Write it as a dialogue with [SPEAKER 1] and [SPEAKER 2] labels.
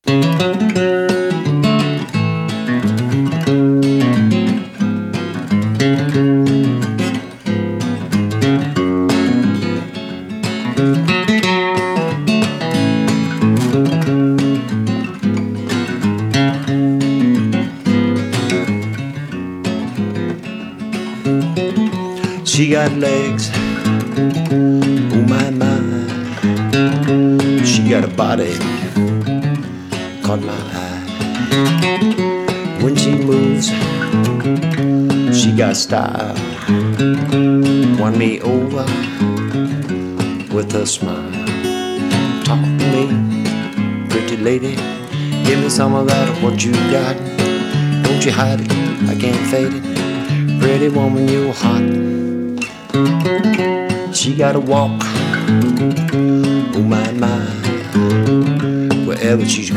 [SPEAKER 1] She got legs, oh my, my. She got a body, caught my eye. When she moves, she got style. Won me over with her smile. Talk to me, pretty lady. Give me some of that, what you got. Don't you hide it, I can't fade it. Pretty woman, you're hot. She gotta walk, oh my, my. Wherever she's